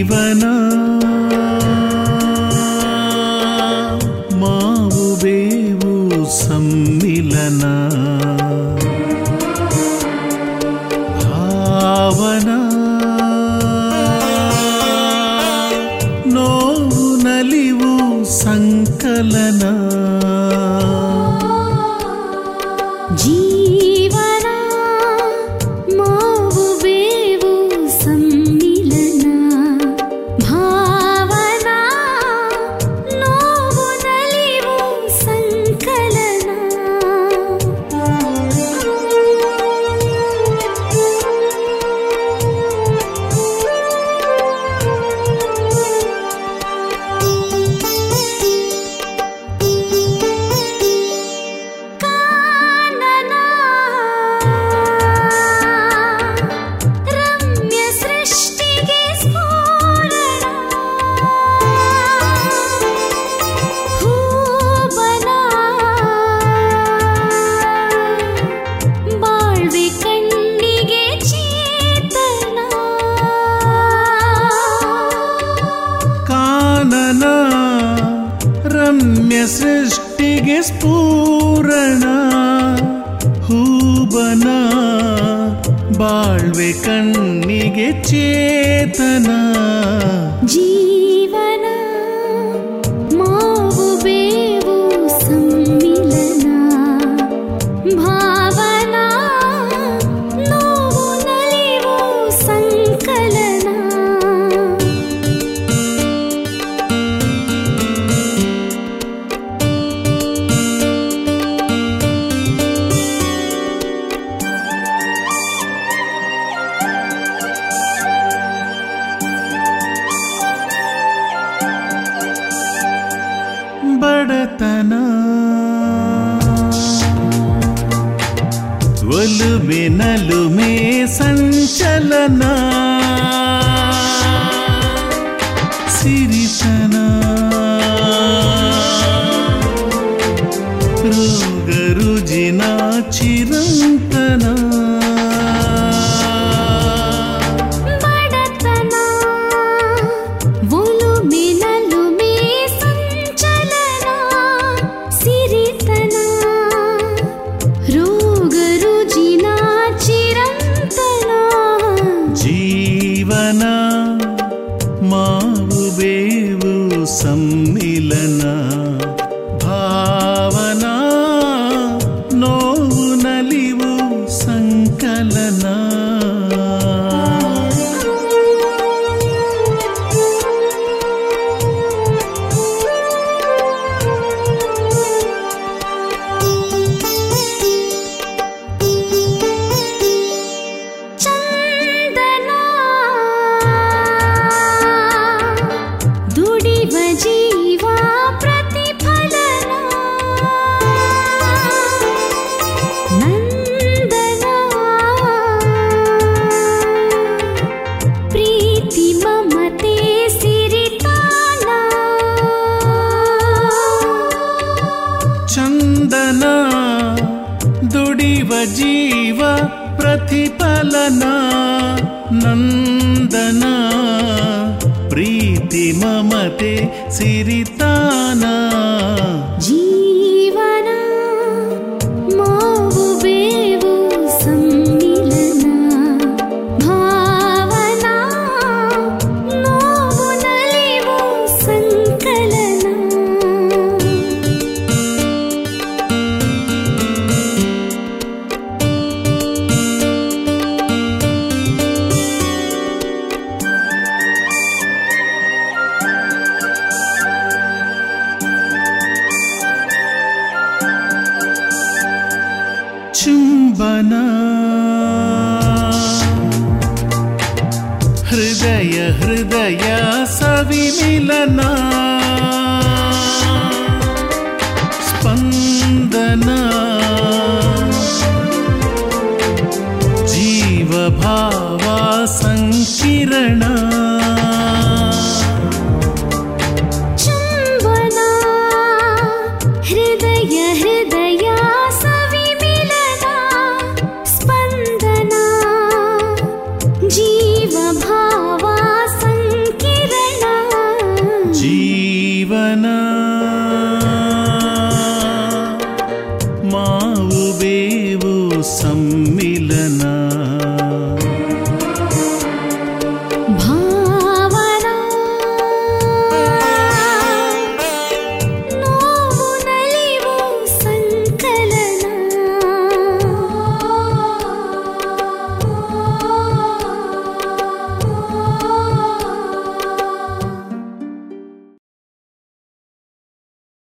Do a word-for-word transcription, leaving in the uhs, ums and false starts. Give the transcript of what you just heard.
ಜೀವನ ಮಾವು ಬೇವು ಸಮ್ಮಿಲನ ಭಾವನ ನೋವು ನಲಿವು ಸಂಕಲನ ಜೀವನ ಮಾವು ಬೇವು ಸಮ್ಮಿಲನ ಭಾವನ ನೋವು ನಲಿವು ಸಂಕಲನ ರಮ್ಯ ಸೃಷ್ಟಿಗೆ ಸ್ಫೂರಣ ಹೂಬನ ಬಾಳ್ವೆ ಕಣ್ಣಿಗೆ ಚೇತನ ಜೀವನ ಮಾವು ಬೇವು ಸಮ್ಮಿಲನ ಭಾವನ ನೋವು ನಲಿವು ಸಂಕಲನ ಬಡತನ ಒಲುಮೆ ನಲುಮೆ ಸಂಚಲನ ಸಿರಿತನ ರೋಗ ರುಜಿನ ಚಿರಂತನ ಜೀವನ ಮಾವು ಬೇವು ಸಮ್ಮಿಲನ ಭಾವನ ನೋವು ನಲಿವು ಸಂಕಲನ ಜೀವ ಪ್ರತಿಫಲನ ನಂದನ ಪ್ರೀತಿ ಮಮತೆ ಸಿರಿತಾನ ಚಂದನ ದುಡಿವ ಜೀವ ಪ್ರತಿಫಲನ ನಂದನ ಪ್ರೀತಿ ಮಮತೆ ಸಿರಿತಾನ ಜೀವನ ಮಾವು ಬೇವು ಸಮ್ಮಿಲನ ಭಾವನ ನೋವು ನಲಿವು ಸಂಕಲನ ಚುಂಬನ ಹೃದಯ ಹೃದಯ ಸವಿಮಿಲನ